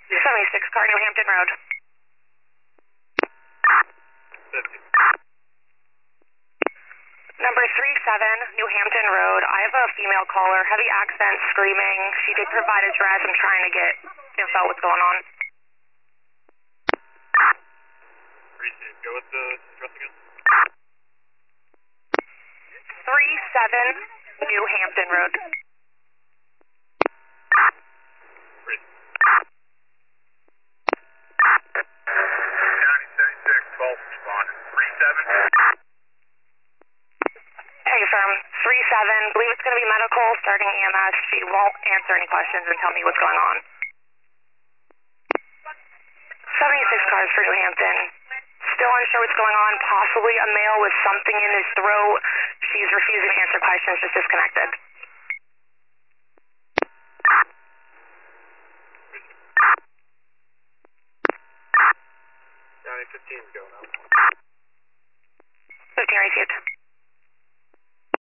76 car, New Hampton Road. 50. Number 37, New Hampton Road. I have a female caller, heavy accent, screaming. She did provide address. I'm trying to get info what's going on. Go with the address again. 37, New Hampton Road. County 76, 12 respond. 37. Hey, firm. 37, believe it's going to be medical, starting EMS. She won't answer any questions and tell me what's going on. 76 cars for New Hampton. Still unsure what's going on. Possibly a male with something in his throat. She's refusing to answer questions, just disconnected. County 15 is going up.